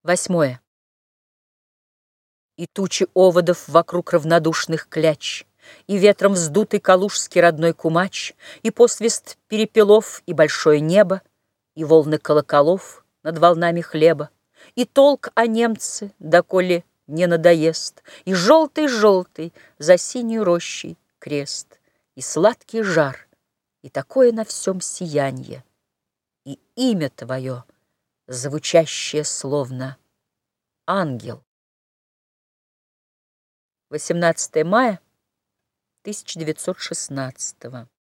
8. И тучи оводов вокруг равнодушных кляч, И ветром вздутый калужский родной кумач, И посвист перепелов, и большое небо, И волны колоколов над волнами хлеба, И толк о немце, доколе не надоест, И желтый-желтый за синюю рощей крест, И сладкий жар, и такое на всем сиянье, И имя твое, звучащее словно ангел. 18 мая 1916.